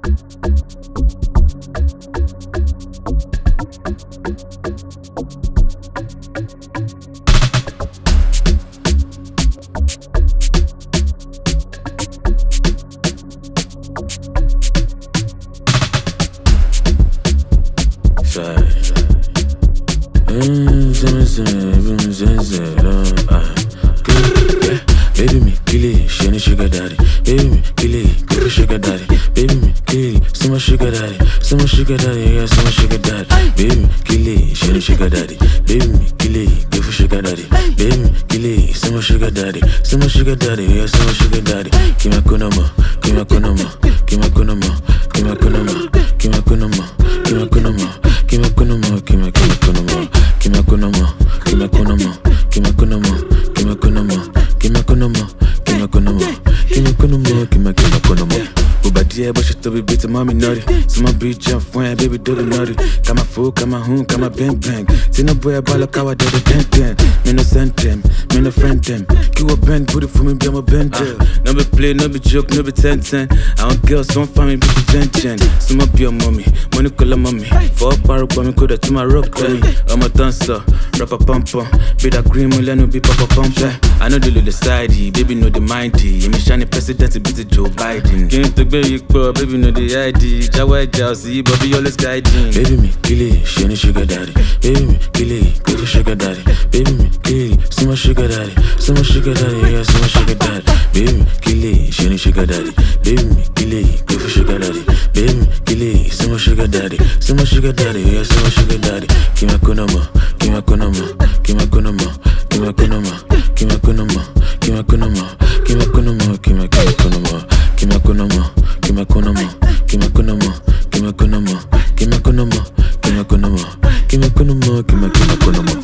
Baby me, kill it, she ain't sugar daddy. Baby me, kill it, go for sugar daddy. Baby me, kill it, so much sugar daddy. So much sugar daddy, yeah, so much sugar daddy. Baby me, kill it, she ain't sugar daddy. Baby me, kill it, go for sugar daddy. Baby me, kill it, so much sugar daddy. So much sugar daddy, yeah, so much sugar daddy. Give me kunama, give me kunama, give me kunama, give me kunama, give me kunama, give me kunama, give me kunama, give me kunama, give me kunama, give me kunama, give me kunama, give me kunama. Kima kunama, kima kunama, kima kunama, kima kunama. Ubadia but she to be beat mommy naughty. So my bitch jump when baby do the naughty. Kama fool, kama hoon, kama bang bang. Tina boy a ball kawa do the ten. Me no send them, me no friend them. Kill a bang booty for me, be my bend. No be play, no be joke, no be 10-10. I don't girls, some family be gen. So my be your mommy, money call mommy. For a power for me, could to my rock me. I'm a dancer, rapper pumper. Be that green, me no be papa pumper. I know the little sidey, baby know the mindy. I'm a shiny president, beat the Joe Biden. Can't take baby, baby know the ID. Jawa Jazzy, Bobby always guiding. Baby me, kill it, she ain't sugar daddy. Baby me, kill it, go for sugar daddy. Baby me, kill it, so much sugar daddy. So much sugar daddy, yeah, so much sugar daddy. Baby me, kill it, she ain't sugar daddy. Baby me, kill it, go for sugar daddy. Baby me, kill it, so much sugar daddy. So much sugar daddy, yeah, so much sugar daddy. Kima kunama, kima kunama, kima kunama, kima kunama, kima kunama, kima kunama, kima kunama, kima kunama, kima kunama, kima kunama, kima kunama, kima kunama, kima kunama, kima kunama, kima kunama, kima kunama.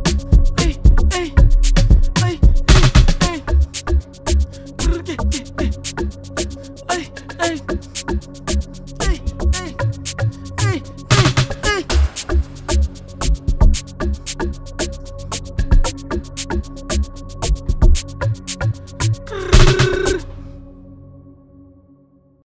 Hey.